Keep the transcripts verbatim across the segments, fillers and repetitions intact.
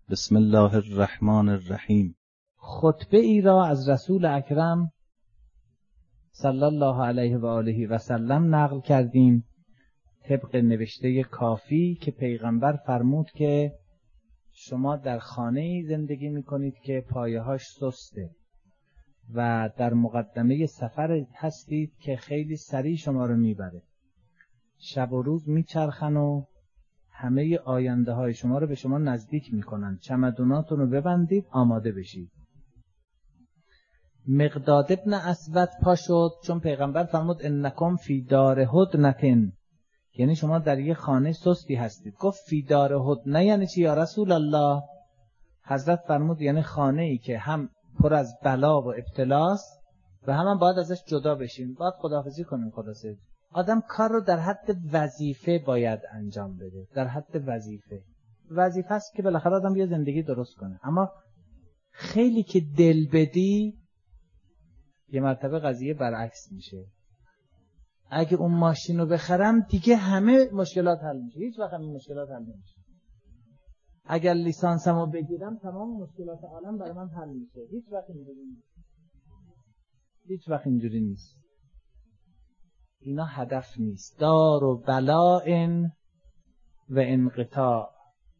بسم الله الرحمن الرحیم. خطبه ای را از رسول اکرم صلی الله علیه و آله و سلم نقل کردیم طبق نوشته کافی که پیغمبر فرمود که شما در خانه‌ای زندگی می‌کنید که پایه‌هاش سسته و در مقدمه سفر هستید که خیلی سریع شما رو میبره. شب و روز میچرخن و همه آینده های شما رو به شما نزدیک میکنن. چمدوناتون رو ببندید، آماده بشید. مقداد ابن اسود پا شد چون پیغمبر فرمود انکم فی دار هدنه، یعنی شما در یه خانه سستی هستید. گفت فی دار هدنه یعنی چی یا رسول الله؟ حضرت فرمود یعنی خانه ای که هم پر از بلا و ابتلاست و هم, هم باید ازش جدا بشیم، باید خداحافظی کنیم. خلاصه آدم کار رو در حد وظیفه باید انجام بده، در حد وظیفه. وظیفه است که بالاخره آدم یه زندگی درست کنه. اما خیلی که دل بدی یه مرتبه قضیه برعکس میشه. اگه اون ماشین رو بخرم دیگه همه مشکلات حل میشه، هیچ وقت همین مشکلات حل نمیشه. اگر لیسانسمو بگیرم تمام مشکلات عالم برای من حل میشه. هیچ وقت اینجوری نیست. هیچ وقت اینجوری نیست. اینا هدف نیست. دار و بلاء و انقطاع.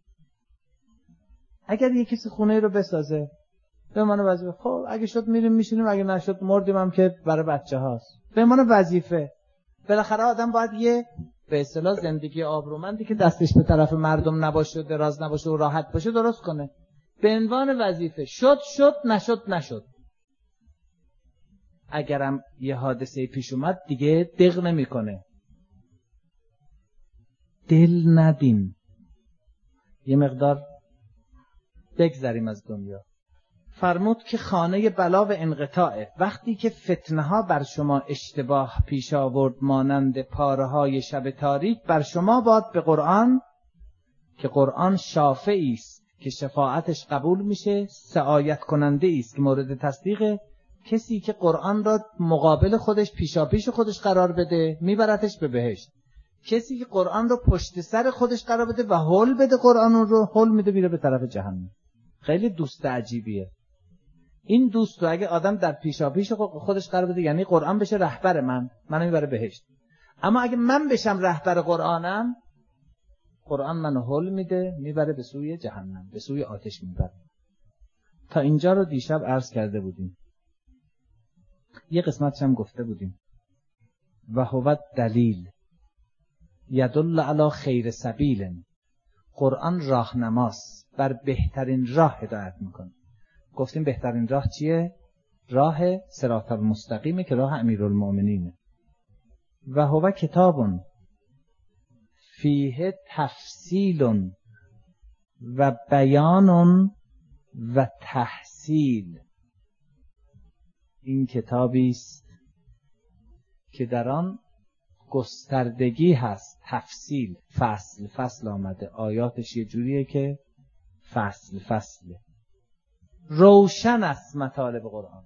اگر یه کسی خونه رو بسازه به من وظیفه، خب اگه شد میریم میشینیم، اگه نشد مردیم هم که برای بچه هاست. به من وظیفه. بالاخره آدم باید یه به اصطلاح زندگی آبرومندی که دستش به طرف مردم نباشه، دراز نباشه و راحت باشه درست کنه. به عنوان وظیفه. شد شد، نشد نشد. اگرم یه حادثه پیش اومد دیگه دق نمیکنه. دل ندین. یه مقدار بگذریم از دنیا. فرمود که خانه بلا و انقطاعه. وقتی که فتنه ها بر شما اشتباه پیش آورد مانند پاره های شب تاریک، بر شما باد به قرآن که قرآن شافعی است که شفاعتش قبول میشه، سعایت کننده است که مورد تصدیقه. کسی که قرآن را مقابل خودش پیشا پیش خودش قرار بده میبرتش به بهشت. کسی که قرآن را پشت سر خودش قرار بده و هول بده قرآن رو هول میده میره به طرف جهنم. خیلی دوست عجیبیه. این دوست رو اگه آدم در پیشا پیش خودش قرار بده یعنی قرآن بشه رهبر من، منو میبره بهشت. اما اگه من بشم رهبر قرآنم، قرآن منو هول میده میبره به سوی جهنم، به سوی آتش میبره. تا اینجا رو دیشب عرض کرده بودیم. یه قسمتش هم گفته بودیم. و هو دلیل یدل علی خیر سبیل. قرآن راهنماست، بر بهترین راه هدایت میکنه. گفتیم بهترین راه چیه؟ راه صراط المستقیمه که راه امیرالمؤمنینه. و هو کتاب فیه تفصیل و بیان و تحصیل. این کتابی است که در آن گستردگی هست، تفصیل، فصل فصل آمده. آیاتش یه جوریه که فصل فصله. روشن است مطالب قرآن.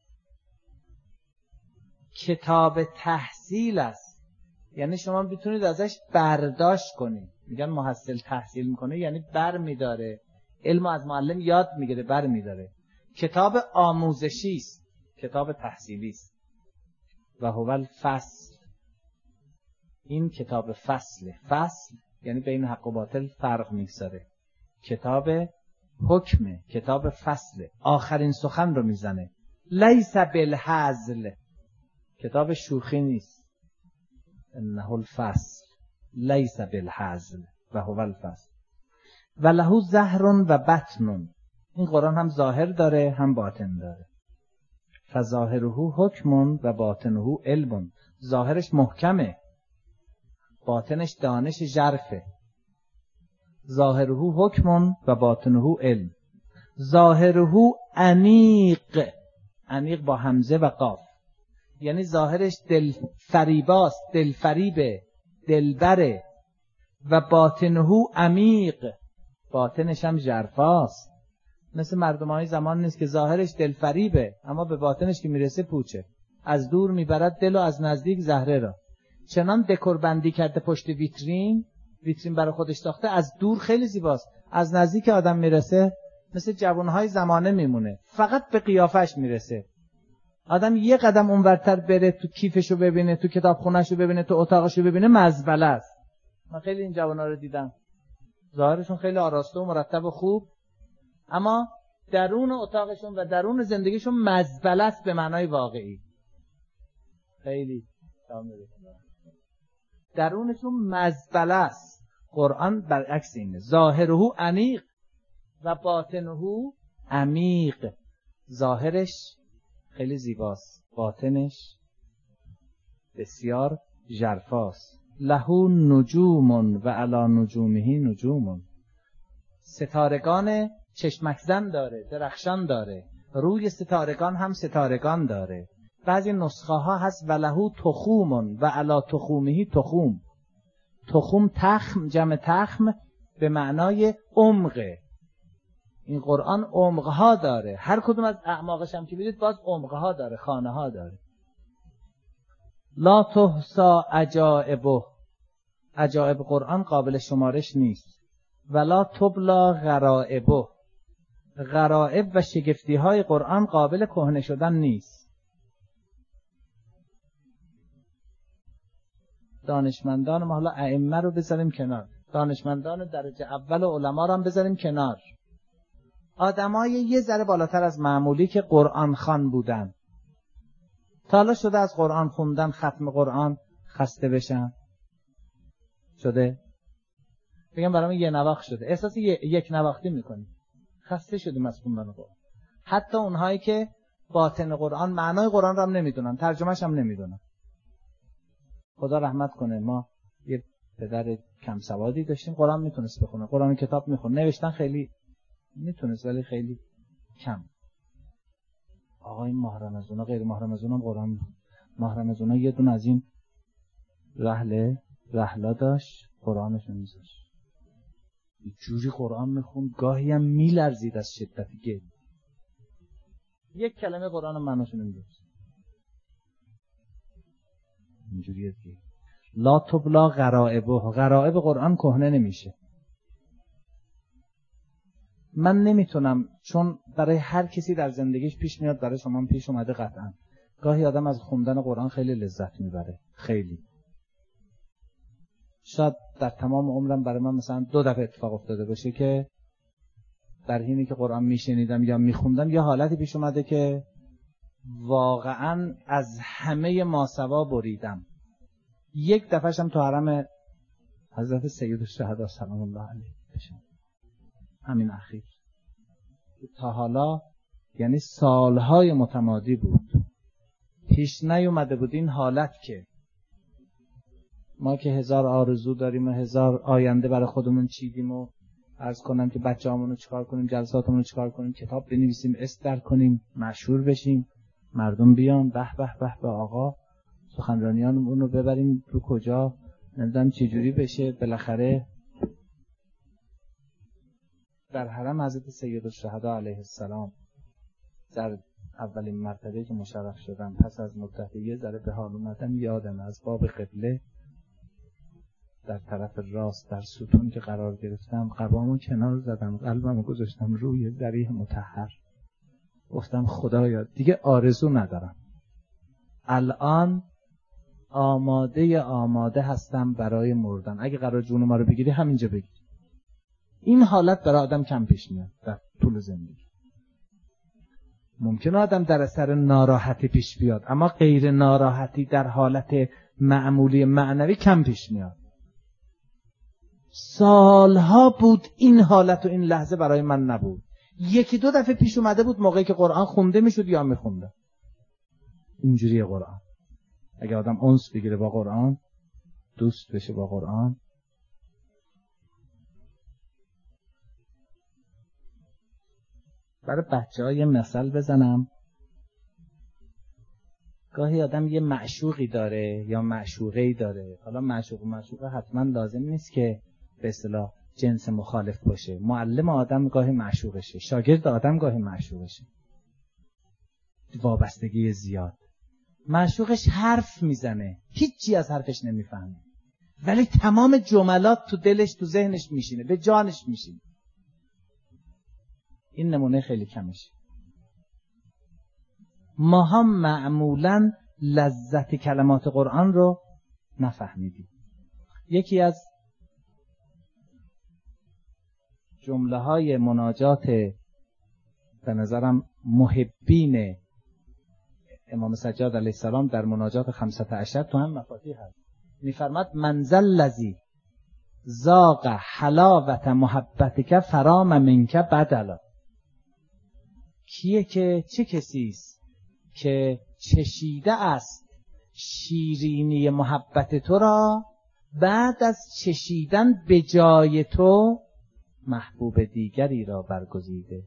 کتاب تحصیل است، یعنی شما بتونید ازش برداشت کنید. میگن محصل تحصیل میکنه یعنی بر میداره، علم از معلم یاد میگیره، بر میداره. کتاب آموزشی است، کتاب تحصیلی است. و هو الفصل. این کتاب فصله. فصل یعنی بین حق و باطل فرق میگذاره. کتاب حکمه، کتاب فصله، آخرین سخن رو میزنه. لیس بالهزل، کتاب شوخی نیست. انه الفصل لیس بالهزل و هو الفصل. و له ظهر و بطن. این قرآن هم ظاهر داره هم باطن داره. فظاهره حکم و باطنه علم. ظاهرش محکمه، باطنش دانش ژرفه. ظاهره حکم و باطنه علم. ظاهره انیق، انیق با همزه و قاف، یعنی ظاهرش دل فریباست، دل فریبه، دلبره. و باطنه عمیق، باطنش هم ژرفاست. مثل مردمای زمان نیست که ظاهرش دل فریبه اما به باطنش که میرسه پوچه. از دور میبرد دل و از نزدیک زهره را. چنان دکور بندی کرده پشت ویترین، ویترین برای خودش ساخته، از دور خیلی زیباست، از نزدیک آدم میرسه مثل جوانهای زمانه میمونه، فقط به قیافش میرسه. آدم یه قدم اونورتر بره تو کیفشو ببینه، تو کتابخونه‌شو ببینه، تو اتاقشو ببینه، مزبله است. من خیلی این جوانا رو دیدم، ظاهرشون خیلی آراسته و مرتب و خوب، اما درون اتاقشون و درون زندگیشون مزبله است به معنای واقعی. خیلی درونشون مزبله است. قرآن برعکس اینه، ظاهره انیق و باطنه عمیق. ظاهرش خیلی زیباست، باطنش بسیار ژرفاست. لهو نجوم و علی نجومه نجوم. ستارگان چشمک زن داره، درخشان داره، روی ستارگان هم ستارگان داره. بعضی نسخه ها هست و لهو تخوم و علی تخومه تخوم. تخوم تخم، جمع تخم به معنای عمقه. این قرآن عمقها داره، هر کدوم از اعماقش هم که ببینید باز عمقها داره، خانه ها داره. لا تحصا عجائبه، عجائب قرآن قابل شمارش نیست. ولا تبلا غرائبه، غرائب و شگفتی های قرآن قابل کهنه شدن نیست. دانشمندان ما، حالا ائمه رو بذاریم کنار، دانشمندان درجه اول و علما رو هم بذاریم کنار، آدمای یه ذره بالاتر از معمولی که قرآن خوان بودن، تا حالا شده از قرآن خوندن، ختم قرآن خسته بشن؟ شده؟ بگم برام یه نواخت شده، احساس یک نواختی میکنی، خسته شدیم از خوندن قرآن. حتی اونهایی که باطن قرآن، معنای قرآن رو هم نمیدونن، ترجمهش هم نمیدونن. خدا رحمت کنه، ما یه پدر کم سوادی داشتیم، قرآن میتونست بخونه، قرآن کتاب میخونه، نوشتن خیلی میتونست ولی خیلی کم. آقای ماه رمضان، غیر ماه رمضان هم قرآن میخونه. ماه رمضان یه دون از این رحله رحلا داشت، قرآنشو میذاشت، یه جوری قرآن میخوند گاهی هم میلرزید از شدت گل، یک کلمه قرآن هم معناشو نمیدونست. اینجوریه دیگه. لا تبلا غرائبه، غرائب قرآن کهنه نمیشه. من نمیتونم، چون برای هر کسی در زندگیش پیش میاد، برای شما پیش اومده قطعا، گاهی آدم از خوندن قرآن خیلی لذت میبره، خیلی. شاید در تمام عمرم برای من مثلا دو دفعه اتفاق افتاده باشه که در حینی که قرآن میشنیدم یا میخوندم یه حالتی پیش اومده که واقعا از همه ماسوا بریدم. یک دفعهش هم تو حرم حضرت سید الشهدا سلام الله علیه بشم، همین اخیر. تا حالا یعنی سالهای متمادی بود پیش نیومده بود این حالت که ما که هزار آرزو داریم و هزار آینده برای خودمون چیدیم و عرض کنم که بچه‌هامون رو چیکار کنیم، جلساتمون رو چیکار کنیم، کتاب بنویسیم، استر کنیم، مشهور بشیم، مردم بیان به به به به آقا، سخنرانیانمون رو ببریم رو کجا، نمیدونم چه جوری بشه. بالاخره در حرم حضرت سید الشهدا علیه السلام در اولین مرتبه که مشرف شدم، پس از مدت یه ذره به حال اومدم، یادم از باب قبله در طرف راست در ستون که قرار گرفتم، قبامو کنار زدم، قلبمو گذاشتم روی ذریح مطهر، گفتم خدایا دیگه آرزو ندارم، الان آماده آماده هستم برای مردن، اگه قرار جون ما رو بگیری همینجا بگیر. این حالت برای آدم کم پیش میاد در طول زندگی. ممکنه آدم در اثر ناراحتی پیش بیاد، اما غیر ناراحتی در حالت معمولی معنوی کم پیش میاد. سالها بود این حالت و این لحظه برای من نبود. یکی دو دفعه پیش اومده بود موقعی که قرآن خونده میشد یا میخونده. اینجوریه قرآن. اگه آدم انس بگیره با قرآن، دوست بشه با قرآن، برای بچه ها یه مثل بزنم. گاهی آدم یه معشوقی داره یا معشوقه‌ای داره. حالا معشوق و معشوقه حتما لازم نیست که به اصطلاح جنس مخالف باشه. معلم آدم گاهی معشوقشه، شاگرد آدم گاهی معشوقشه. وابستگی زیاد. معشوقش حرف میزنه، هیچی از حرفش نمیفهمه، ولی تمام جملات تو دلش تو ذهنش میشینه، به جانش میشینه. این نمونه خیلی کمشه. ما هم معمولاً لذت کلمات قرآن رو نفهمیدیم. یکی از جمله های مناجات به نظرم محبین امام سجاد علیه السلام در مناجات خمسة عشر تو هم مفاتیح هست. میفرماد من ذا الذی ذاق حلاوت محبتک فرام منک بدلا. کیه که چه کسی است که چشیده است شیرینی محبت تو را، بعد از چشیدن به جای تو محبوب دیگری را برگزیده.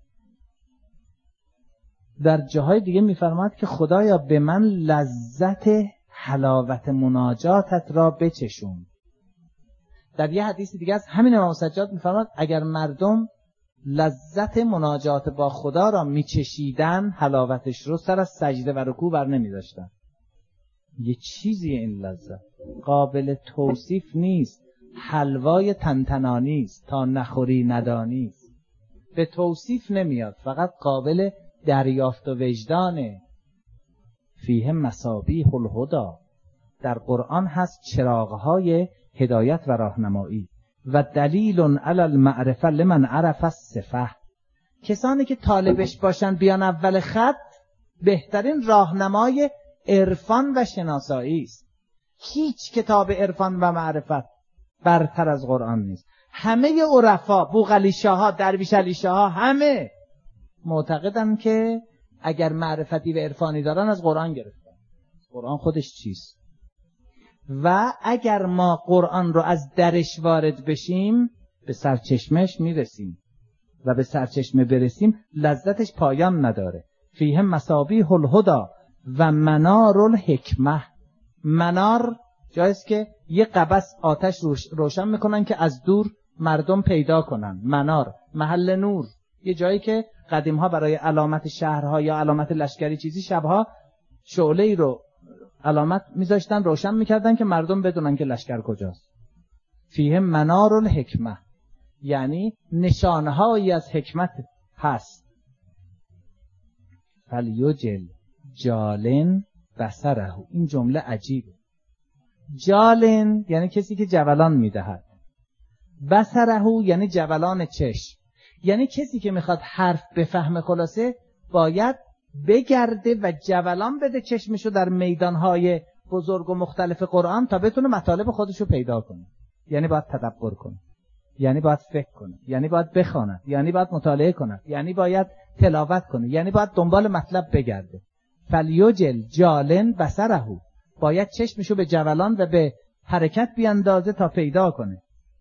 در جاهای دیگه میفرماد که خدایا به من لذت حلاوت مناجاتت را بچشون. در یه حدیث دیگه از همین امام سجاد میفرماد اگر مردم لذت مناجات با خدا را میچشیدن، حلاوتش رو، سر از سجده و رکوع بر نمیداشتن. یه چیزی این لذت قابل توصیف نیست، حلوای تنتنانی است، تا نخوری ندانی است. به توصیف نمیاد، فقط قابل دریافت و وجدانه. فیه مصابیح الهدی، در قرآن هست چراغهای هدایت و راهنمایی. و دلیل علی المعرفه لمن عرف الصفه، کسانی که طالبش باشن بیان اول خط، بهترین راهنمای عرفان و شناسایی است. هیچ کتاب عرفان و معرفت برتر از قرآن نیست. همه عرفا، بوقلی شاها، درویش علی شاها، همه معتقدن که اگر معرفتی و عرفانی دارن از قرآن گرفتن. قرآن خودش چیست؟ و اگر ما قرآن رو از درش وارد بشیم به سرچشمش میرسیم و به سرچشمه برسیم لذتش پایان نداره. فیه مصابیح الهدی و منار الحکمه. منار جایست که یه قبس آتش روش روشن میکنن که از دور مردم پیدا کنن. منار محل نور، یه جایی که قدیم ها برای علامت شهرها یا علامت لشکری چیزی شبها شعله ای رو علامت میذاشتن، روشن میکردن که مردم بدونن که لشکر کجاست. فیه منار الحکمه، یعنی نشانهایی از حکمت هست. فلیجل جالن بصره. این جمله عجیبه. جالن یعنی کسی که جولان میدهد، بصره یعنی جولان چشم. یعنی کسی که میخواد حرف بفهمه خلاصه باید بگرده و جولان بده چشمشو در میدانهای بزرگ و مختلف قرآن تا بتونه مطالب خودشو پیدا کنه. یعنی باید تدبر کنه، یعنی باید فکر کنه، یعنی باید بخواند، یعنی باید مطالعه کنه، یعنی باید تلاوت کنه، یعنی باید دنبال مطلب بگرده. فلیجل جالن بصره، باید چشمشو به جولان و به حرکت بیاندازه تا پیدا کنه.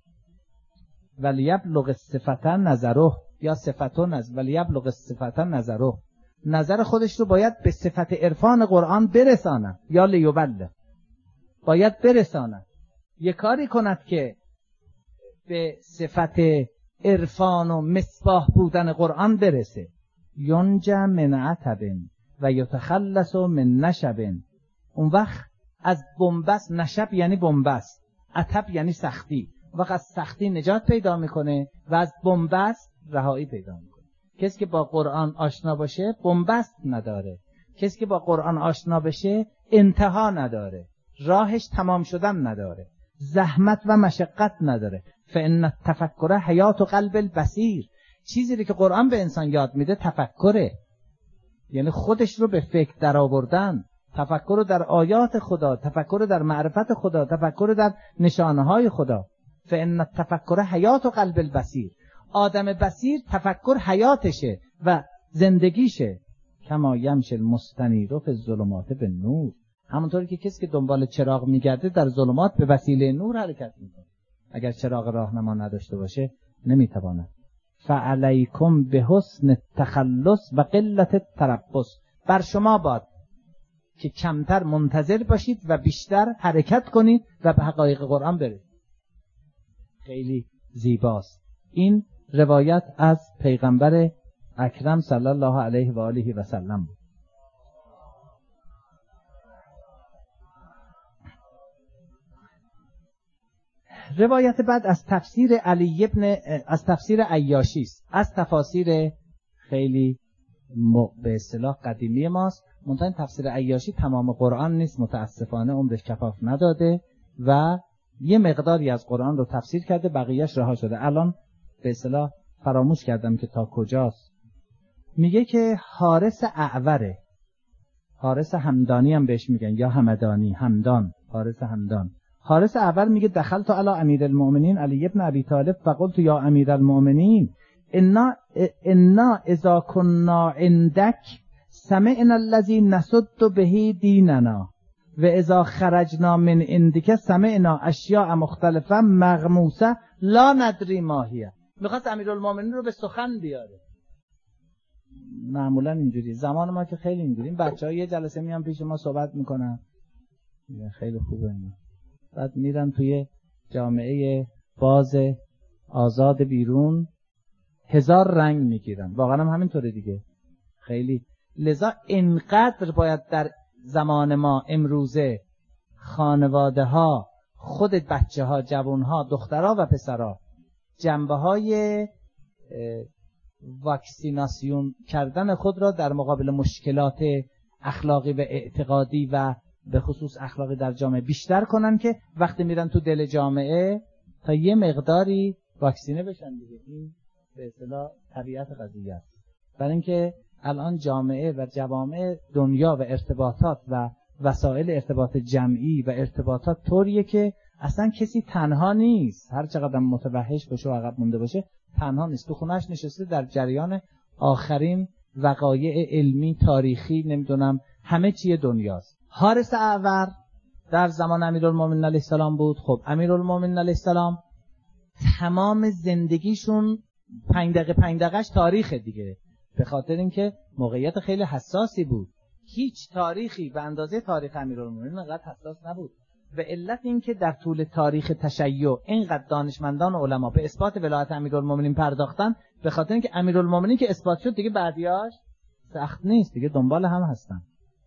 ولیبلغ الصفة نظره، یا صفتون از ولیبلغ الصفة نظره، نظر خودش رو باید به صفت عرفان قرآن برساند. یا لیبلغ، باید برساند، یه کاری کند که به صفت عرفان و مصباح بودن قرآن برسه. ینجا من عتب و یتخلص من نشب. اون وقت از بنبست، نشب یعنی بنبست، عتب یعنی سختی، وقت از سختی نجات پیدا میکنه و از بنبست رهایی پیدا میکنه. کسی که با قرآن آشنا باشه بنبست نداره، کسی که با قرآن آشنا بشه انتها نداره، راهش تمام شدن نداره، زحمت و مشقت نداره. فإن التفکر حیات قلب البصیر، چیزی که قرآن به انسان یاد میده تفکره، یعنی خودش رو به فکر در آوردن، تفکر در آیات خدا، تفکر در معرفت خدا، تفکر در نشانه‌های خدا. فإن التفکر حیات قلب البصیر، آدم بصیر تفکر حیاتشه و زندگیشه. کما یمشی المستنیر فی الظلمات بالنور، همونطوری که کسی که دنبال چراغ میگرده در ظلمات به وسیله نور حرکت میکنه. اگر چراغ راهنما نداشته باشه نمیتواند. فعلیکم بحسن التخلص و قلت التربص، بر شما باد که کمتر منتظر باشید و بیشتر حرکت کنید و به حقایق قرآن برید. خیلی زیباست. این روایت از پیغمبر اکرم صلی الله علیه و آله و سلم بود. روایت بعد از تفسیر علی ابن از تفسیر عیاشی است، از تفاسیر خیلی به اصطلاح قدیمی ماست. منتها تفسیر عیاشی تمام قرآن نیست، متاسفانه عمرش کفاف نداده و یه مقداری از قرآن رو تفسیر کرده، بقیهش رها شده. الان به اصطلاح فراموش کردم که تا کجاست. میگه که حارس اعوره، حارس همدانی هم بهش میگن یا همدانی، همدان، حارس همدان. حارس اعور میگه دخلت علی امیر المؤمنین علی ابن ابی طالب فقلت یا امیر المؤمنین انا انا اذا كنا عندك سمعنا الذي نسد به دیننا و اذا خرجنا من عندك سمعنا اشیاء مختلفه مغموسه لا ندری ما هي. میخواست امیرالمومنین رو به سخن بیاره. معمولا اینجوری زمان ما که خیلی اینجوریم، بچه‌ها یه جلسه میان پیش ما صحبت میکنن، خیلی خوبه اینا، بعد میرن توی جامعه باز آزاد بیرون هزار رنگ میگیرن. واقعا هم همینطوره دیگه خیلی. لذا اینقدر باید در زمان ما امروزه خانواده ها، خود بچه ها، جوان ها، دخترها و پسرها جنبه های واکسیناسیون کردن خود را در مقابل مشکلات اخلاقی و اعتقادی و به خصوص اخلاقی در جامعه بیشتر کنن که وقتی میرن تو دل جامعه تا یه مقداری واکسینه بشن دیگه. این به اصطلاح طبیعت قضیه است. برای اینکه الان جامعه و جوامع دنیا و ارتباطات و وسایل ارتباط جمعی و ارتباطات طوریه که اصلا کسی تنها نیست، هر چقدر متوحش باشه و عقب مونده باشه تنها نیست. تو خونهش نشسته در جریان آخرین وقایع علمی، تاریخی، نمیدونم همه چیه دنیاست. حارس اعور در زمان امیرالمومنین علیه السلام بود. خب امیرالمومنین علیه السلام تمام زندگیشون پنج دقیقه پنج دقیقهش تاریخه دیگه، به خاطر اینکه موقعیت خیلی حساسی بود. هیچ تاریخی به اندازه تاریخ امیرالمومنین انقدر حساس نبود. و علت این که در طول تاریخ تشیع اینقدر دانشمندان و علما به اثبات ولایت امیرالمومنین پرداختن، به خاطر اینکه امیرالمومنین که اثبات شد دیگه بعدیاش سخت نیست دیگه، دنبال هم هستن.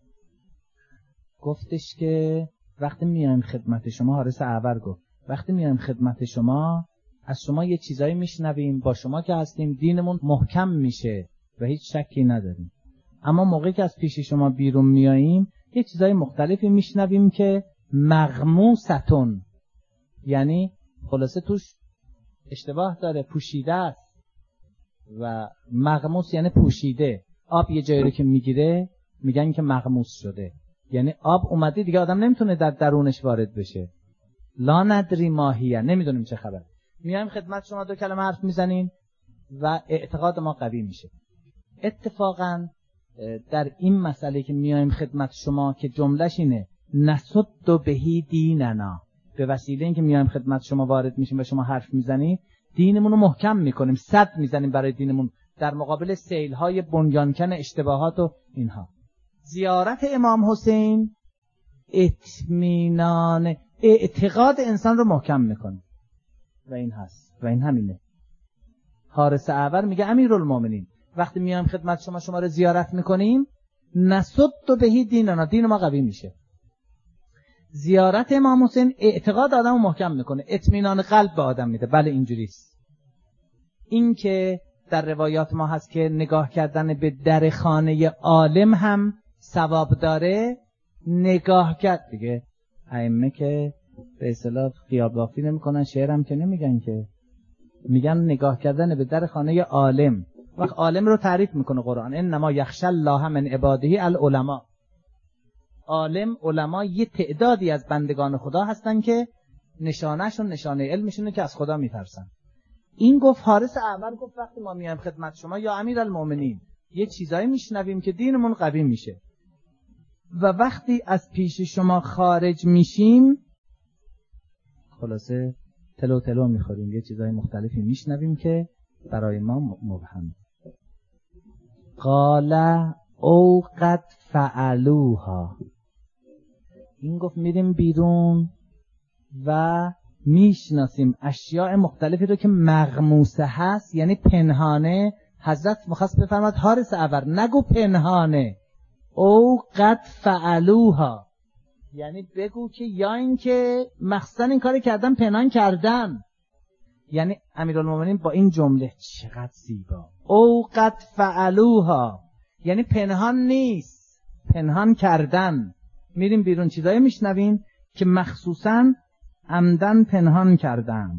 گفتش که وقتی میایم خدمت شما، حارس اعور گفت وقتی میایم خدمت شما از شما یه چیزایی میشنویم، با شما که هستیم دینمون محکم میشه و هیچ شکی نداریم. اما موقعی که از پیش شما بیرون میاییم یه چیزای مختلفی میشنویم که مغموستون، یعنی خلاصه توش اشتباه داره، پوشیده است. و مغموس یعنی پوشیده. آب یه جایی رو که میگیره میگن که مغموس شده، یعنی آب اومده دیگه آدم نمیتونه در درونش وارد بشه. لا ندری ماهیه، نمیدونیم چه خبر. میایم خدمت شما دو کلمه حرف میزنیم و اعتقاد ما قوی میشه. اتفاقا در این مسئله که میایم خدمت شما که جملهش اینه نسد بهی دیننا، به وسیله اینکه میایم خدمت شما وارد میشیم و شما حرف میزنید دینمون رو محکم میکنیم، صد میزنیم برای دینمون در مقابل سیل‌های بنیانکن اشتباهات و اینها. زیارت امام حسین اطمینان اعتقاد انسان رو محکم میکنه و این هست و این همینه. حارس اعور میگه امیرالمومنین وقتی میایم خدمت شما شما رو زیارت میکنیم نسد بهی دیننا، دین ما قوی میشه. زیارت امام حسین اعتقاد آدم رو محکم میکنه، اطمینان قلب به آدم میده. بله اینجوریست. این که در روایات ما هست که نگاه کردن به در خانه عالم هم ثواب داره، نگاه کرد دیگه. ائمه که به اصطلاح خیال بافی نمیکنن، شعر هم که نمیگن، که میگن نگاه کردن به در خانه عالم. وقت عالم رو تعریف میکنه قرآن، انما یخشی الله من عباده العلماء. عالم، علما یه تعدادی از بندگان خدا هستن که نشانهشون، نشانه علمشونه که از خدا میترسن. این گفت حارس اعور گفت وقتی ما میایم خدمت شما یا امیرالمومنین یه چیزایی میشنویم که دینمون قوی میشه و وقتی از پیش شما خارج میشیم خلاصه تلو تلو میخوریم، یه چیزای مختلفی میشنویم که برای ما مبهم. قال او قد فعلوها. این گفت میریم بیرون و میشناسیم اشیاء مختلفی رو که مغموسه هست، یعنی پنهانه. حضرت مخواست بفرماد حارس اعور نگو پنهانه، او قد فعلوها، یعنی بگو که یا این که مخصوصا این کاری کردن پنهان کردن. یعنی امیرالمومنین با این جمله چقدر زیبا، او قد فعلوها، یعنی پنهان نیست، پنهان کردن. میریم بیرون چیزایی میشنویم که مخصوصا عمدن پنهان کردن.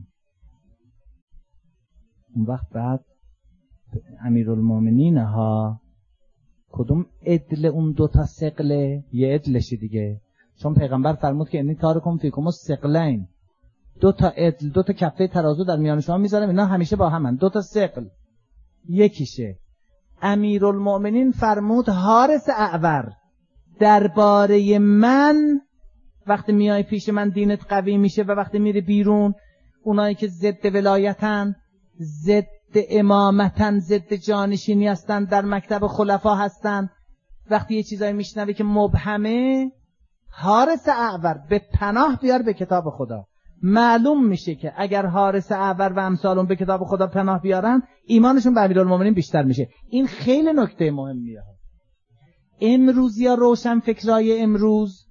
اون وقت بعد امیرالمومنین ها کدوم عدل اون دوتا ثقله؟ یه عدلشی دیگه، چون پیغمبر فرمود که انی تارکم فیکم الثقلین، دو تا عدل، دو تا کفه ترازو در میان شما میذارم، اینا همیشه با همن، دو تا ثقل یکیشه. امیرالمومنین فرمود حارس اعور درباره من وقتی میای پیش من دینت قوی میشه و وقتی میری بیرون اونایی که ضد ولایتن، ضد امامتن، ضد جانشینی هستن، در مکتب خلفا هستن، وقتی یه چیزایی میشنوی که مبهمه، حارس اعور به پناه بیار به کتاب خدا. معلوم میشه که اگر حارس اعور و امثالون به کتاب خدا پناه بیارن ایمانشون به امیرالمومنین بیشتر میشه. این خیلی نکته مهمیه. امروز یا روشن فکرای امروز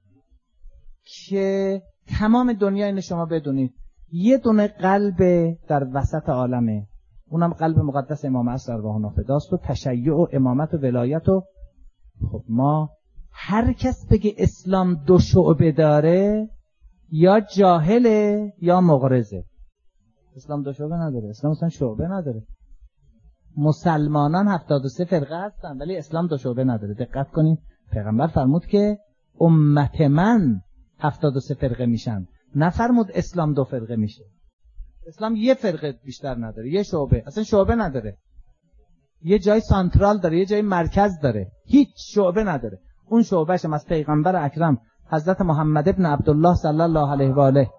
که تمام دنیا اینو شما بدونید یه دونه قلب در وسط عالمه، اونم قلب مقدس امام عصر ارواح فداست و تشیع و امامت و ولایت. و خب ما هر کس بگه اسلام دو شعبه داره یا جاهله یا مغرضه. اسلام دو شعبه نداره، اسلام اصلا شعبه نداره. مسلمانان هفتاد و سه فرقه هستن ولی اسلام دو شعبه نداره. دقت کنید پیغمبر فرمود که امت من هفتاد و سه فرقه میشن، نفرمود اسلام دو فرقه میشه. اسلام یه فرقه بیشتر نداره، یه شعبه، اصلا شعبه نداره. یه جای سانترال داره، یه جای مرکز داره، هیچ شعبه نداره. اون شعبهش هم از پیغمبر اکرم حضرت محمد ابن عبدالله صلی الله علیه و آله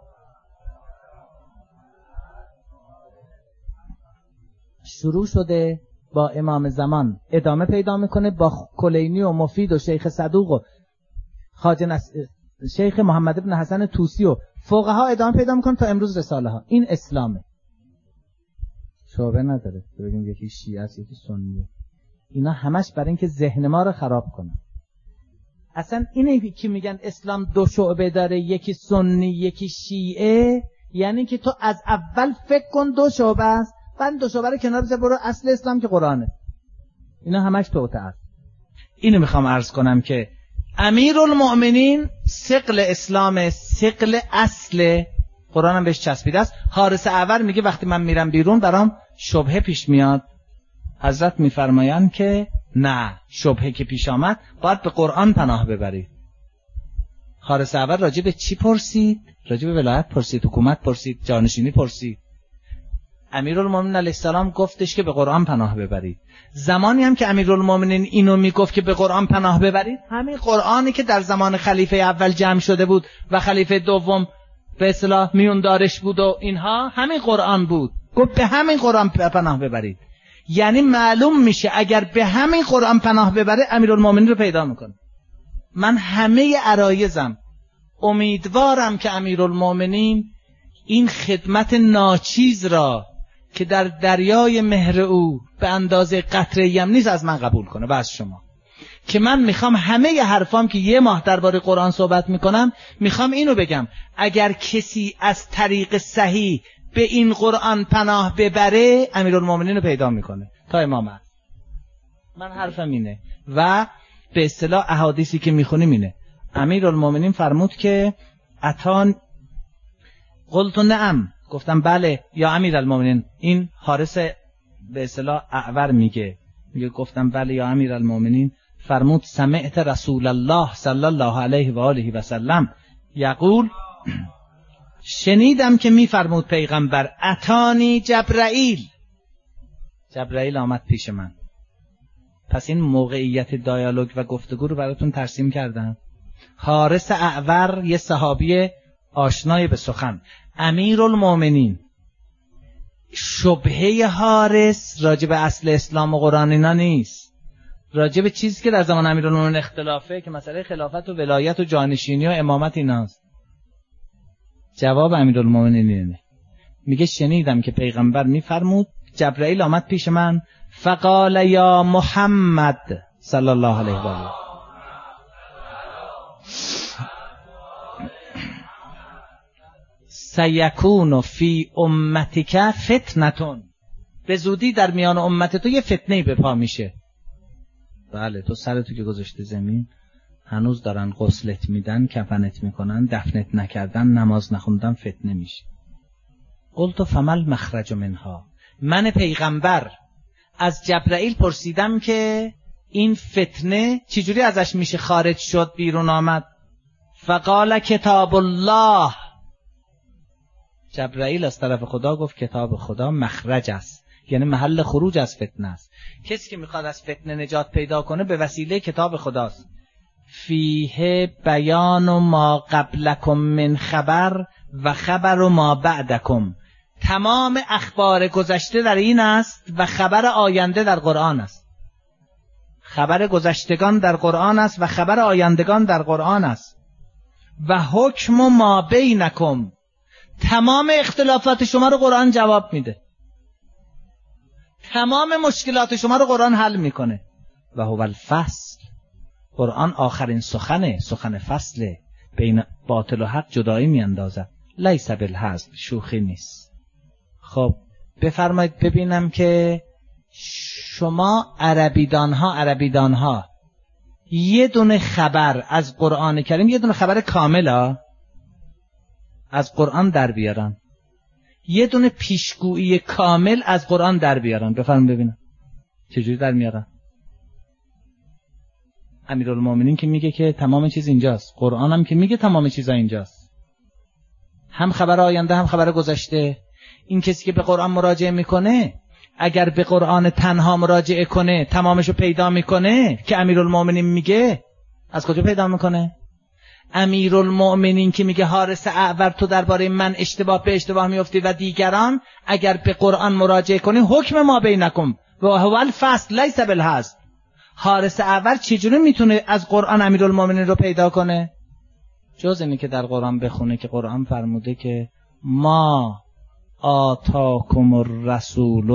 شروع شده، با امام زمان ادامه پیدا میکنه، با کلینی و مفید و شیخ صدوق و خواجه نس... شیخ محمد ابن حسن طوسی و فقها ادامه پیدا میکنه تا امروز رساله ها. این اسلامه، شعبه نداره. ببینیم یکی شیعه است یکی سنیه، اینا همش برای اینکه ذهن ما رو خراب کنن. اصلا اینه که میگن اسلام دو شعبه داره، یکی سنی یکی شیعه، یعنی که تو از اول فکر کن دو شعبه است، بعد دو شعبه رو کنار بذار، برو اصل اسلام که قرآنه. اینا همش توته است. اینو میخوام عرض کنم که امیرالمؤمنین ثقل اسلام، ثقل اصل قرآن هم بهش چسبیده است. حارس اعور میگه وقتی من میرم بیرون برام شبهه پیش میاد، حضرت میفرمایند که نه، شبهه که پیش آمد باید به قرآن پناه ببرید. حارس اعور راجع به چی پرسید؟ راجع به ولایت پرسید، حکومت پرسید، جانشینی پرسید. امیرالمومنین علیه السلام گفتش که به قرآن پناه ببرید. زمانی هم که امیرالمومنین اینو میگفت که به قرآن پناه ببرید، همین قرآنی که در زمان خلیفه اول جمع شده بود و خلیفه دوم به اصطلاح میوندارش بود و اینها، همین قرآن بود. گفت به همین قرآن پناه ببرید. یعنی معلوم میشه اگر به همین قرآن پناه ببره امیرالمومنین رو پیدا میکنه. من همه عرایزم امیدوارم که امیرالمومنین این خدمت ناچیز را که در دریای مهر او به اندازه قطره ام نیست از من قبول کنه و از شما. که من میخوام همه حرفام که یه ماه درباره قرآن صحبت میکنم، میخوام اینو بگم اگر کسی از طریق صحیح به این قرآن پناه ببره امیرالمومنین رو پیدا میکنه تا امام عصر. من حرفم اینه و به اصطلاح احادیثی که میخونیم اینه. امیرالمومنین فرمود که اتان قلت نعم، گفتم بله یا امیرالمومنین. این حارس به اصطلاح اعور میگه میگه گفتم بله یا امیرالمومنین. فرمود سمعت رسول الله صلی الله علیه و آله و سلم یقول، شنیدم که میفرمود پیغمبر اتانی جبرائیل، جبرائیل آمد پیش من. پس این موقعیت دیالوگ و گفتگو رو براتون ترسیم کردم. حارس اعور یه صحابی آشنای به سخن. امیرالمومنین شبهه حارس راجع به اصل اسلام و قرآن اینا نیست، راجع به چیزی که در زمان امیرالمومنین اختلافه که مسئله خلافت و ولایت و جانشینی و امامت ایناست. جواب امیرالمومنین اینه، میگه شنیدم که پیغمبر میفرمود جبرائیل آمد پیش من فقال یا محمد صلی الله علیه و آله سیکون فی امتک فتنتون، به زودی در میان امت تو یه فتنه به پا میشه. بله تو سرتو که گذاشته زمین، هنوز دارن غسلت میدن، کفنت میکنن، دفنت نکردن، نماز نخوندن، فتنه میشه. قلت فمل مخرج منها، من پیغمبر از جبرائیل پرسیدم که این فتنه چجوری ازش میشه خارج شد، بیرون آمد. فقال کتاب الله، جبرائیل از طرف خدا گفت کتاب خدا مخرج است، یعنی محل خروج از فتنه است. کسی که میخواد از فتنه نجات پیدا کنه به وسیله کتاب خداست. فیه بیان ما قبلکم من خبر و خبر ما بعدکم، تمام اخبار گذشته در این است و خبر آینده در قرآن است. خبر گذشتگان در قرآن است و خبر آیندگان در قرآن است. و حکم ما بینکم، تمام اختلافات شما رو قرآن جواب میده، تمام مشکلات شما رو قرآن حل میکنه. و هو الفصل، قرآن آخرین سخنه، سخن فصله، بین باطل و حق جدایی میاندازد. لیس بالهزل، شوخی نیست. خب بفرمایید ببینم که شما عربیدان ها عربیدان ها یه دونه خبر از قرآن کریم، یه دونه خبر کاملا از قرآن در بیارن، یه دونه پیشگویی کامل از قرآن در بیارن. بفرمایید ببینم چجوری در میارن. امیرالمومنین که میگه که تمام چیز اینجاست، قرآن هم که میگه تمام چیزا اینجاست، هم خبر آینده هم خبر گذشته. این کسی که به قرآن مراجعه میکنه، اگر به قرآن تنها مراجعه کنه تمامشو پیدا میکنه که امیرالمومنین میگه. از کجا پیدا میکنه؟ امیرالمومنین که میگه حارس اعور تو درباره من اشتباه به اشتباه میفتی و دیگران، اگر به قرآن مراجعه کنی حکم ما بینکم و هو الفصل لیس بالهزل. حارس اعور چجوری میتونه از قرآن امیرالمومنین رو پیدا کنه؟ جز اینی که در قرآن بخونه که قرآن فرموده که ما آتاکم الرسول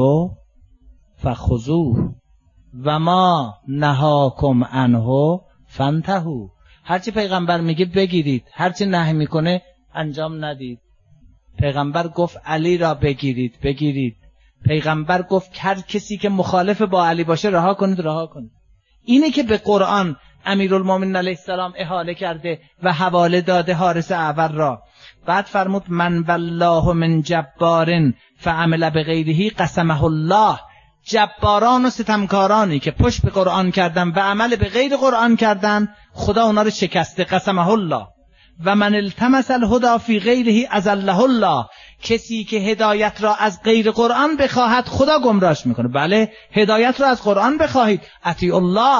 فخذوه و ما نهاکم عنه فانتهوا. هرچی پیغمبر میگه بگیرید، هرچی نهی میکنه انجام ندید. پیغمبر گفت علی را بگیرید، بگیرید. پیغمبر گفت هر کسی که مخالف با علی باشه رها کنید، رها کنید. اینه که به قرآن امیرالمومنین علیه السلام احاله کرده و حواله داده حارس اعور را. بعد فرمود من والله من جبار فعمل بغیره قسمه الله، جباران و ستمکارانی که پشت به قرآن کردن و عمل به غیر قرآن کردن خدا اونا رو شکسته، قسمه الله. و من التمس الهدى فی غیره اضله الله، کسی که هدایت را از غیر قرآن بخواهد خدا گمراهش میکنه. بله هدایت را از قرآن بخواهید، اطیع الله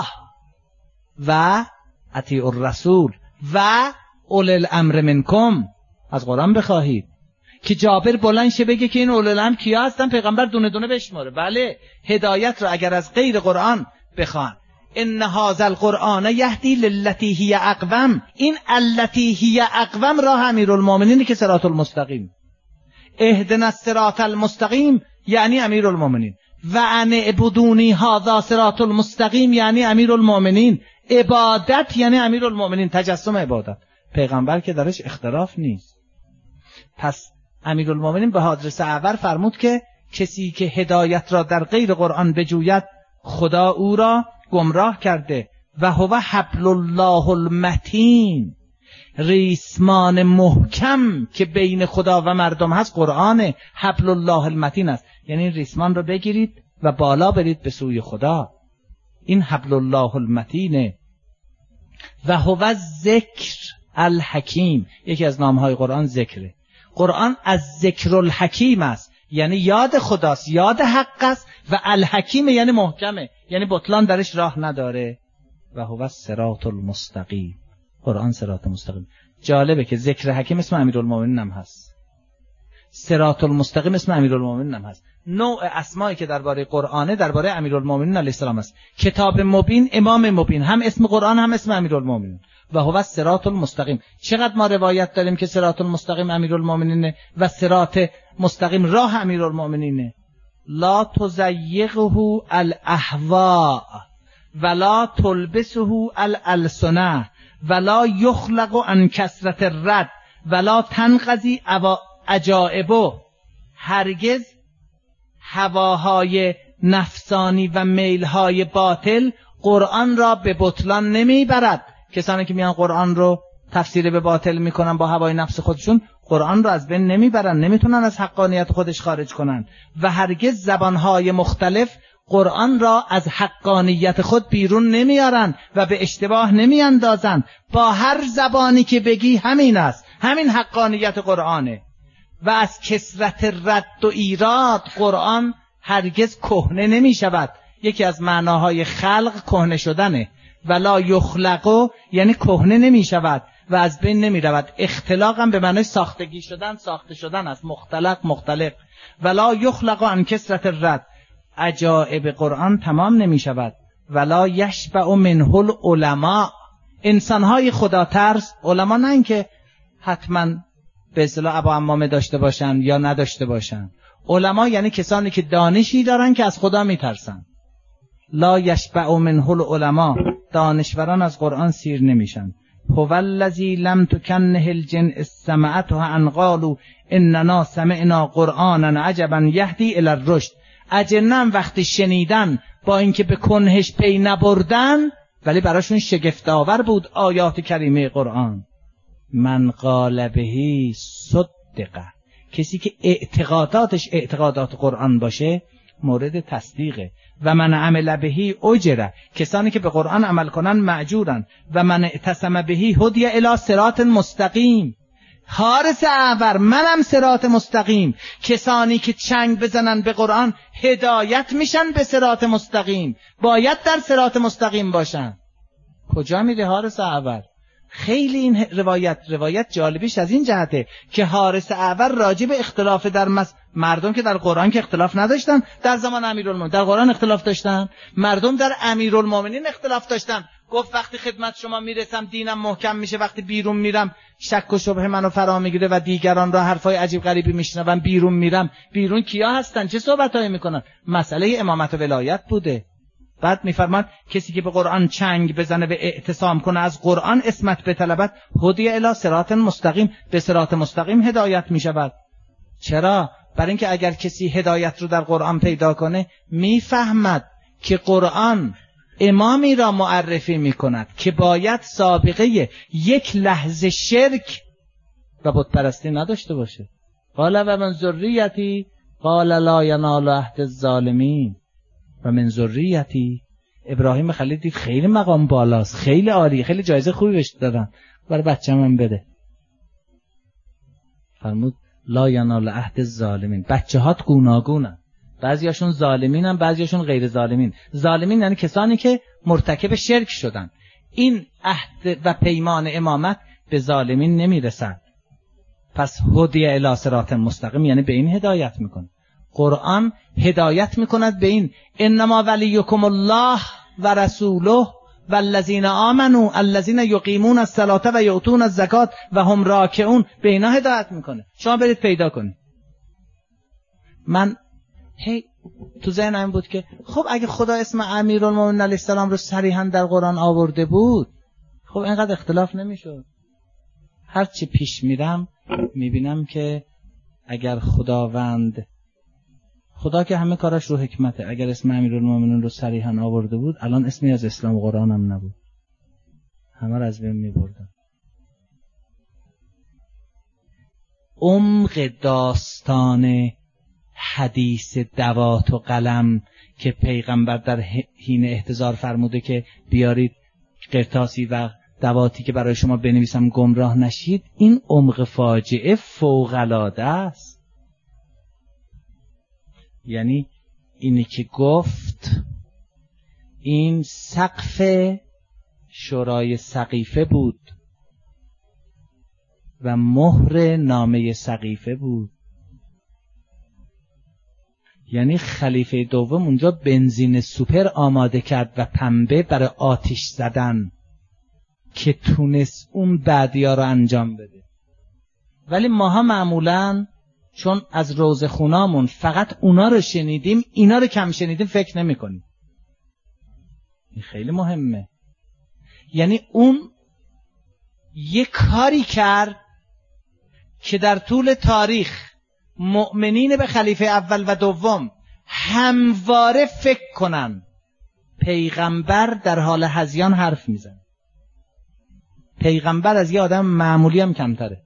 و اطیع الرسول و اولی الامر منکم، از قرآن بخواهید. که جابر بلند شه بگه که این اولی الامر کیا هستن، پیغمبر دونه دونه بشماره. بله هدایت را اگر از غیر قرآن بخوان. ان هذا القرآن یهدی للتی هی اقوم، این التی هی اقوم راه امیرالمومنین که صراط المستقیم. اهدنا الصراط المستقیم یعنی امیرالمومنین، و ان اعبدونی هذا صراط المستقیم یعنی امیرالمومنین. عبادت یعنی امیرالمومنین، تجسم عبادت. پیغمبر که درش اختلاف نیست. پس امیرالمومنین به حضرت اعور فرمود که کسی که هدایت را در غیر قرآن بجوید خدا او را گمراه کرده. و هو حبل الله المتین، ریسمان محکم که بین خدا و مردم هست قرآن. حبل الله المتین است، یعنی این ریسمان رو بگیرید و بالا برید به سوی خدا. این حبل الله المتینه. و هو ذکر الحکیم، یکی از نامهای قرآن ذکره. قرآن از ذکر الحکیم است، یعنی یاد خداست، یاد حق است. و الحکیم یعنی محکمه، یعنی بطلان درش راه نداره. و هو الصراط المستقیم، قرآن صراط مستقیم. جالبه که ذکر حکیم اسم امیرالمومنین هم هست، صراط المستقیم اسم امیرالمومنین هم هست. نوع اسمایی که درباره قرآنه درباره امیرالمومنین علیه السلام است. کتاب مبین، امام مبین، هم اسم قرآن هم اسم امیرالمومنین. و هو الصراط المستقیم. چقدر ما روایت داریم که صراط المستقیم امیرالمومنینه و صراط مستقیم راه امیرالمومنینه. لا تزیغه الاهواء ولا تلبسه الالسنه ولا یخلق عن کثرت الرد ولا تنقضی عجائب هرگز هواهای نفسانی و میلهای باطل قرآن را به بطلان نمیبرد. کسانی که میان قرآن رو تفسیر به باطل میکنن با هوای نفس خودشون، قرآن رو از بین نمیبرن، نمیتونن از حقانیت خودش خارج کنن. و هرگز زبانهای مختلف قرآن را از حقانیت خود بیرون نمیارن و به اشتباه نمیاندازن. با هر زبانی که بگی همین است، همین حقانیت قرآنه. و از کثرت رد و ایراد قرآن هرگز کهنه نمی شود. یکی از معناهای خلق کهنه شدنه. ولا یخلقو یعنی کهنه نمی شود و از بین نمی رود. اختلاق هم به معنای ساختگی شدن، ساخته شدن است. مختلق مختلق. ولا یخلقو عن کثرت الرد. عجائب قرآن تمام نمی شود. ولا یشبع منه العلماء. انسانهای خدا ترس، علما نه اینکه حتما به اصطلاح ابا عمامه داشته باشن یا نداشته باشن. علما یعنی کسانی که دانشی دارن که از خدا میترسن. لا یشبع منه العلماء. دانشوران از قرآن سیر نمیشن. هو الذی لم تکنه الجن استمعته ان قالوا اننا سمعنا قرآنا عجبا یهدی الی الرشد. اجنم وقتی شنیدن با اینکه به کنهش پی نبردن ولی براشون شگفت آور بود آیات کریمه قرآن. من قال بهی صدقه. کسی که اعتقاداتش اعتقادات قرآن باشه مورد تصدیقه. و من عمل بهی اجره. کسانی که به قرآن عمل کنن مأجورن. و من اعتصم بهی هدی الی صراط مستقیم. حارس اعور منم صراط مستقیم. کسانی که چنگ بزنن به قرآن هدایت میشن به صراط مستقیم. باید در صراط مستقیم باشن. کجا میره حارس اعور؟ خیلی این روایت روایت جالبیش از این جهته که حارس اعور راجع به اختلاف در مس... مردم که در قرآن که اختلاف نداشتن، در زمان امیرالمومنین در قرآن اختلاف داشتن، مردم در امیرالمومنین اختلاف داشتن. گفت وقتی خدمت شما میرسم دینم محکم میشه، وقتی بیرون میرم شک و شبهه منو فرا میگیره و دیگران را حرفای عجیب غریبی میشنوم. بیرون میرم، بیرون کیا هستن؟ چه صحبتایی میکنن؟ مسئله امامت و ولایت بوده. بعد میفرماد کسی که به قرآن چنگ بزنه و اعتصام کنه از قرآن اسمت بطلبد هدی الی صراط مستقیم. به صراط مستقیم هدایت میشود. چرا؟ برای اینکه اگر کسی هدایت رو در قرآن پیدا کنه میفهمد که قرآن امامی را معرفی میکند که باید سابقه یک لحظه شرک و بت پرستی نداشته باشه. قال و من ذریتی قال لا ینال عهد الظالمین. و من ذریتی. ابراهیم خلیل دید خیلی مقام بالاست، خیلی عالی، خیلی جایزه خوبی بهش دادن، برای بچه‌م هم بده. فرمود لا ینال عهد الظالمین. بچه‌هات گوناگونن، بعضیاشون ظالمینن، بعضیاشون غیر ظالمین. ظالمین یعنی کسانی که مرتکب شرک شدن. این عهد و پیمان امامت به ظالمین نمیرسد. پس هدی الی صراط مستقیم یعنی به این هدایت میکنه. قرآن هدایت میکند به این انما ولیکم الله و رسوله والذین آمنوا الذین یقیمون الصلاة و یؤتون الزکات و هم راکعون. به اینا هدایت میکنه. شما برید پیدا کنید. من هی تو ذهنم بود که خب اگه خدا اسم امیرالمومنین علیه السلام رو صریحا در قرآن آورده بود خب اینقدر اختلاف نمیشد. هر چی پیش میرم میبینم که اگر خداوند خدا که همه کاراش رو حکمته، اگر اسم امیرالمومنین رو صریحا آورده بود الان اسمی از اسلام و قرآن هم نبود، همه رو از بین میبردن. عمق داستان حدیث دوات و قلم که پیغمبر در حین احتضار فرموده که بیارید قرطاسی و دواتی که برای شما بنویسم گمراه نشید، این عمق فاجعه فوق‌العاده است. یعنی اینی که گفت این سقف شورای سقیفه بود و مهر نامه سقیفه بود. یعنی خلیفه دوم اونجا بنزین سوپر آماده کرد و پنبه برای آتش زدن که تونست اون بعدیا رو انجام بده. ولی ماها معمولاً چون از روزه خونامون فقط اونا رو شنیدیم، اینا رو کم شنیدیم فکر نمی کنیم. این خیلی مهمه. یعنی اون یک کاری کرد که در طول تاریخ مؤمنین به خلیفه اول و دوم همواره فکر کنن پیغمبر در حال هذیان حرف میزنه، پیغمبر از یه آدم معمولی هم کمتره،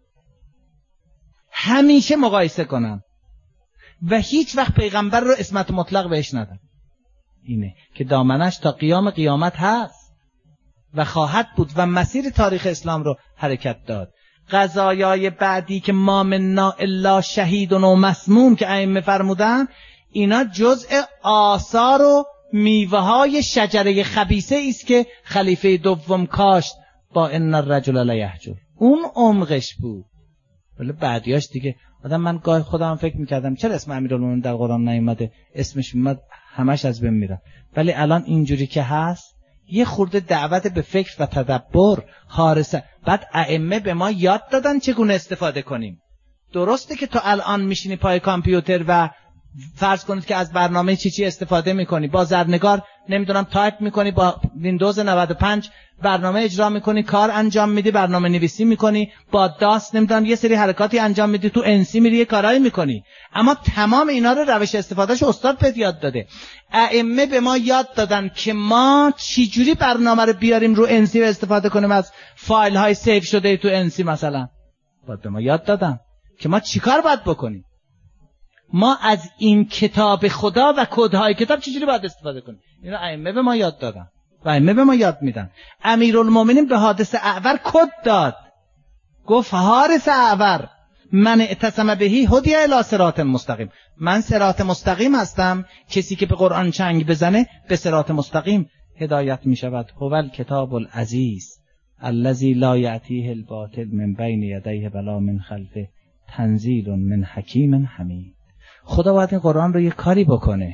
همیشه مقایسه کنن و هیچ وقت پیغمبر رو اسمت مطلق بهش ندن. اینه که دامنش تا قیام قیامت هست و خواهد بود و مسیر تاریخ اسلام رو حرکت داد. قضایای بعدی که ما منا الا شهید و مسموم که ائمه فرمودن، اینا جزء آثار و میوه های شجره خبیثه است که خلیفه دوم کاشت با ان الرجل لیهجر. اون عمقش بود. ولی بعدیاش دیگه آدم، من گاه خودم فکر میکردم چرا اسم امیرالمومنین در قرآن نیومده، اسمش میاد همش از بین میره. ولی الان اینجوری که هست یه خورده دعوت به فکر و تدبر حارسه. بعد ائمه به ما یاد دادن چگونه استفاده کنیم. درسته که تو الان میشینی پای کامپیوتر و فرض کنید که از برنامه چی چی استفاده میکنی، با زرنگار نمیدونم تایپ میکنی، با ویندوز نود و پنج برنامه اجرا میکنی، کار انجام میدی، برنامه نویسی میکنی، با داس نمیدونم یه سری حرکاتی انجام میدی، تو انسی میری یه کارایی میکنی. اما تمام اینا رو روش استفادهشو استاد بهت یاد داده. ائمه به ما یاد دادن که ما چجوری برنامه رو بیاریم رو انسی و استفاده کنیم از فایل های سیو شده تو انسی مثلا. باید به ما یاد دادن که ما چیکار باید بکنیم. ما از این کتاب خدا و کدهای کتاب چجوری باید استفاده کنیم. اینا ائمه به ما یاد دادن و ائمه به ما یاد میدن. امیرالمومنین به حادث اعور کد داد، گفت حارس اعور من اعتصم بهی هدی الی صراط مستقیم. من صراط مستقیم هستم، کسی که به قرآن چنگ بزنه به صراط مستقیم هدایت میشود. هو الکتاب العزیز الذی لا یأتیه الباطل من بین یدیه ولا من خلفه تنزیل من حکیم حمید. خدا باید این قرآن رو یه کاری بکنه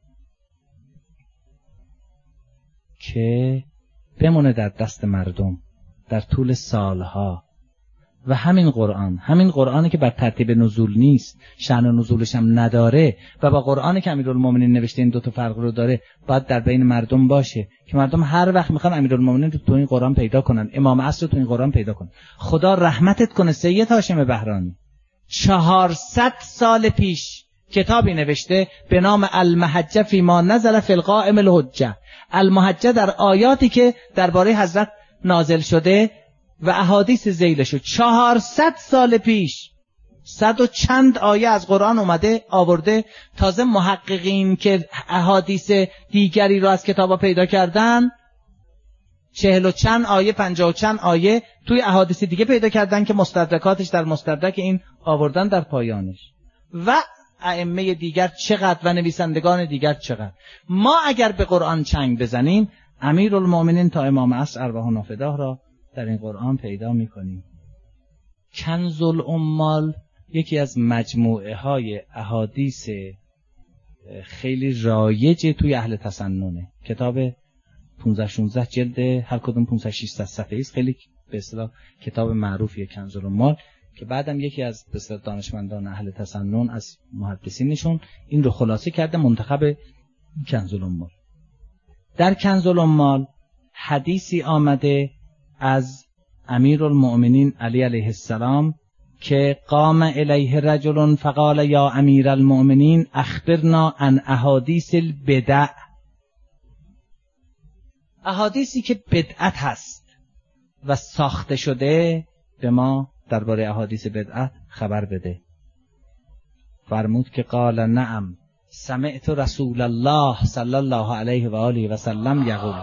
که بمونه در دست مردم در طول سالها. و همین قرآن، همین قرآنی که بر ترتیب نزول نیست، شأن نزولش هم نداره و با قرآنی که امیرالمومنین نوشته این دوتا فرق رو داره، باید در بین مردم باشه که مردم هر وقت میخوان امیرالمومنین رو تو این قرآن پیدا کنن، امام عصر رو تو این قرآن پیدا کنن. خدا رحمتت کنه سید هاشم بهرانی چهارصد سال پیش کتابی نوشته به نام المحجه فی ما نزل فی القائم الحجه. المحجه در آیاتی که درباره حضرت نازل شده و احادیث ذیلشو. چهارصد سال پیش صد و چند آیه از قرآن اومده آورده. تازه محققین که احادیث دیگری رو از کتابا پیدا کردن، چهل و چند آیه، پنجاه و چند آیه توی احادیث دیگه پیدا کردن که مستدرکاتش در مستدرک این آوردن در پایانش. و ائمه دیگر چقدر و نویسندگان دیگر چقدر. ما اگر به قرآن چنگ بزنیم امیرالمومنین تا امام عصر ارواح نافداه را در این قرآن پیدا میکنیم. کنز الاموال یکی از مجموعه های احادیث خیلی رایج توی اهل تسننه. کتاب پانزده شانزده جلد، هر کدوم پانصد ششصد صفحه است. خیلی به اصطلاح کتاب معروفیه کنز الاموال که بعدم یکی از به اصطلاح دانشمندان اهل تسنن از محدثینشون این رو خلاصه کرده منتخب کنز الاموال. در کنز الاموال حدیثی آمده از امیرالمؤمنین علی علیه السلام که قام الیه رجل فقال یا امیر المؤمنین اخبرنا عن احادیث البدع. احادیثی که بدعت هست و ساخته شده به ما درباره احادیث بدعت خبر بده. فرمود که قال نعم سمعت رسول الله صلی الله علیه و آله و سلم یقول.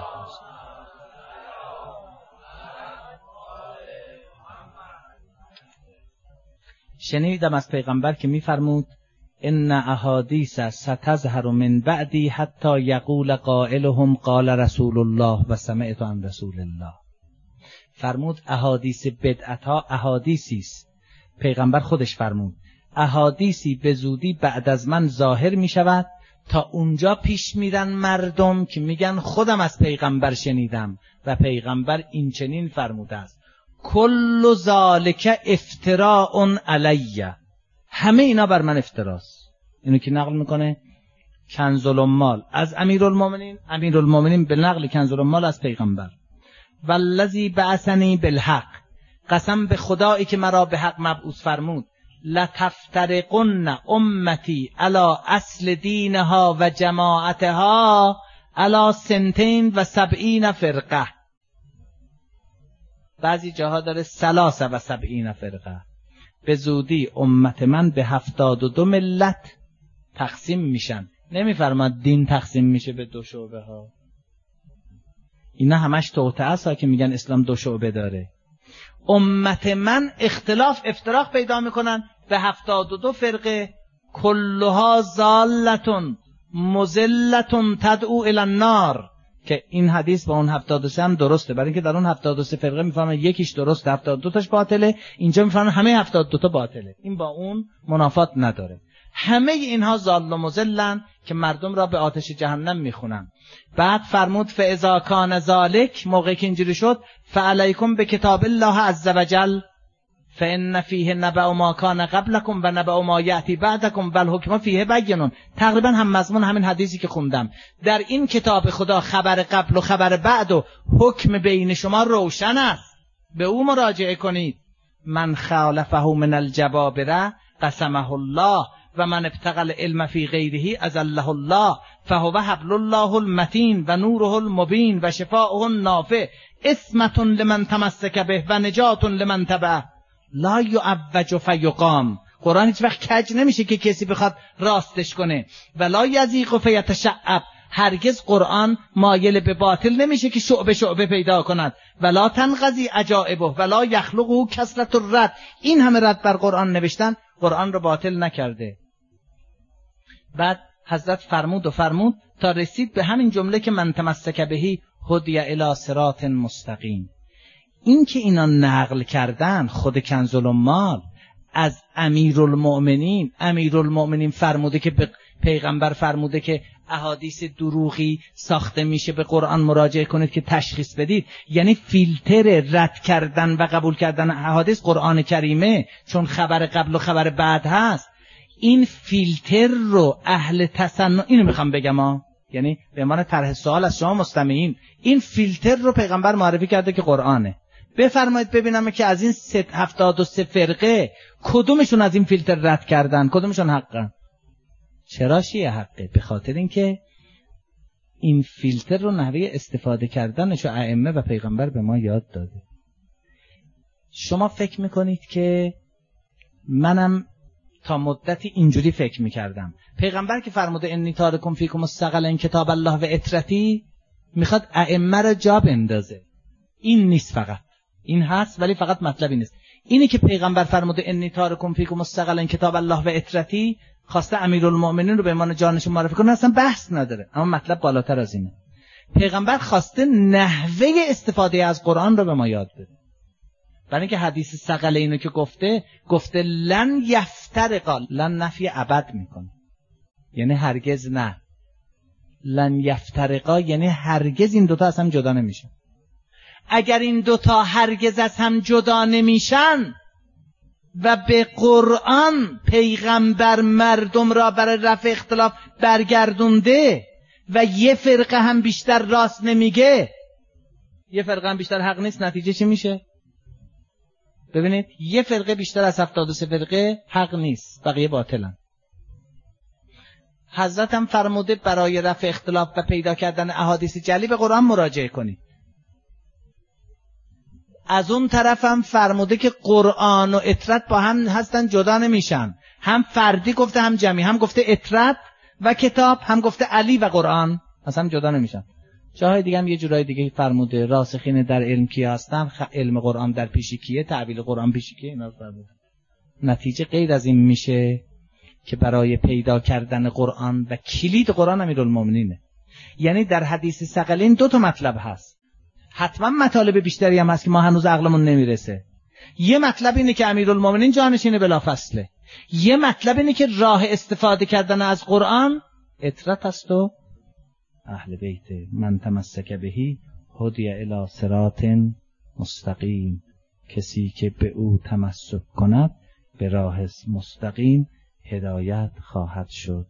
شنیدم از پیغمبر که میفرمود ان احادیث ستظهر من بعدی حتی یقول قائلهم قال رسول الله و سمعت عن رسول الله. فرمود احادیث بدعت ها احادیثی است، پیغمبر خودش فرمود احادیثی به زودی بعد از من ظاهر می شود تا اونجا پیش میرن مردم که میگن خودم از پیغمبر شنیدم و پیغمبر این چنین فرموده است. کل ذالک افتراء علی، همه اینا بر من افتراست. اینو که نقل میکنه کنز الاموال از امیرالمومنین، امیرالمومنین به نقل کنز الاموال از پیغمبر. والذی بعثنی بالحق، قسم به خدایی که مرا به حق مبعوث فرمود، لتفترقن امتی علی اصل دینها و جماعتها علی سنتین و سبعین فرقه. بعضی جاها داره سلاسه و سبعین فرقه. به زودی امت من به هفتاد و دو ملت تقسیم میشن. نمیفرماد دین تقسیم میشه به دو شعبه ها. اینا همش توطئه است که میگن اسلام دو شعبه داره. امت من اختلاف افتراق پیدا میکنن به هفتاد و دو فرقه، کلها ضالتون مضلتون تدعو الی النار، که این حدیث با اون هفتاد و سه هم درسته، برای اینکه در اون هفتاد و سه فرقه میفهمن یکیش درسته هفتاد و دو تاش باطله، اینجا میفهمن همه هفتاد و دو تا باطله. این با اون منافات نداره. همه اینها ضال و مضلن که مردم را به آتش جهنم میخونن. بعد فرمود فاذا کان ذالک، موقعی که اینجوری شد، فعلیکم به کتاب الله عز وجل فان فیه نبأ ما کان قبلکم و نبأ ما یأتی بعدکم و الحکم فیه بین. تقریبا هم مضمون همین حدیثی که خوندم. در این کتاب خدا خبر قبل و خبر بعد و حکم بین شما روشن است، به او مراجعه کنید. من خالفه من الجبابره قسمه الله و من ابتغى العلم فی غیره اذله الله فهو حبل الله المتین و نوره المبین و شفاؤه النافع اسمة لمن تمسک به و نجات لمن تبعه لا یعوج فیقام. قرآن هیچ وقت کج نمیشه که کسی بخواد راستش کنه. و لا یزیغ فیتشعب، هرگز قرآن مایل به باطل نمیشه که شعبه شعبه پیدا کند. ولا تنقضی عجائبه ولا یخلقه کثرة الرد. این همه رد بر قرآن نوشتن، قرآن رو باطل نکرده. بعد حضرت فرمود و فرمود تا رسید به همین جمله که من تمسک بهی هدی الی صراط مستقیم. این که اینا نقل کردن خود کنز الاموال از امیرالمؤمنین، امیرالمؤمنین فرموده که به پیغمبر فرموده که احادیث دروغی ساخته میشه به قرآن مراجعه کنید که تشخیص بدید. یعنی فیلتر رد کردن و قبول کردن احادیث قرآن کریمه، چون خبر قبل و خبر بعد هست. این فیلتر رو اهل تصنع، اینو میخوام بگم ها، یعنی به عنوان طرح سوال از شما مستمعین، این فیلتر رو پیغمبر معرفی کرده که قرآنه. بفرمایید ببینم که از این هفتاد و سه فرقه کدومشون از این فیلتر رد کردن، کدومشون حقن. چرا شیعه حقه؟ به خاطر اینکه این فیلتر رو نحوه استفاده کردنش و ائمه و پیغمبر به ما یاد داده. شما فکر میکنید که منم تا مدتی اینجوری فکر میکردم، پیغمبر که فرموده انی تارکم فیکم الثقلین کتاب الله و اطرتی، میخواد ائمه رو جا بندازه. این نیست، فقط این هست ولی فقط مطلبی نیست. اینی که پیغمبر فرموده انی تارکم فیکم الثقلین کتاب الله و اطرتی، خواسته امیرالمؤمنین رو به عنوان جانشون معرفی کنه، اصلا بحث نداره، اما مطلب بالاتر از اینه. پیغمبر خواسته نحوه استفاده از قرآن رو به ما یاد بده. برای اینکه حدیث ثقلین که گفته گفته لن یفترقا، لن نفی ابد میکنه، یعنی هرگز نه. لن یفترقا یعنی هرگز این دوتا از هم جدا نمیشن. اگر این دوتا هرگز از هم جدا نمیشن و به قرآن پیغمبر مردم را برای رفع اختلاف برگردونده و یه فرقه هم بیشتر راست نمیگه، یه فرقه هم بیشتر حق نیست، نتیجه چی میشه؟ ببینید، یه فرقه بیشتر از هفتاد و سه فرقه حق نیست، بقیه باطلن. حضرت هم فرموده برای رفع اختلاف و پیدا کردن احادیث جلی به قرآن مراجعه کنید. از اون طرف هم فرموده که قرآن و اطرت با هم هستن، جدا نمیشن. هم فردی گفته هم جمعی، هم گفته اطرت و کتاب، هم گفته علی و قرآن، اصلا جدا نمیشن. جاهای دیگه هم یه جورای دیگه فرموده راسخین در علم کیا هستن، خ... علم قرآن در پیش کیه، تعبیل قرآن پیش کیه، اینا فرموده. نتیجه غیر از این میشه که برای پیدا کردن قرآن و کلید قرآن امیرالمومنینه. یعنی در حدیث ثقلین دو تا مطلب هست، حتما مطالب بیشتری هم هست که ما هنوز عقلمون نمیرسه. یه مطلب اینه که امیرالمومنین جانشین بلافاصله، یه مطلب اینه که راه استفاده کردن از قرآن اطرت است و اهل بیت. من تمسک بهی هدی الی صراط مستقیم، کسی که به او تمسک کند به راه مستقیم هدایت خواهد شد.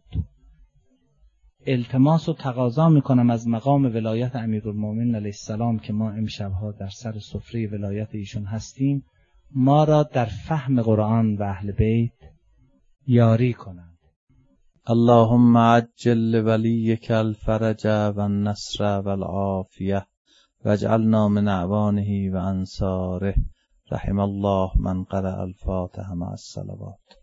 التماس و تقاضا میکنم از مقام ولایت امیرالمومنین علیه السلام که ما امشبها در سر سفره ولایت ایشون هستیم، ما را در فهم قرآن و اهل بیت یاری کنند. اللهم عجل لولیک الفرج و النصر و العافیه واجعلنا من اعوانه و انصاره. رحم الله من قرأ الفاتحه مع الصلوات.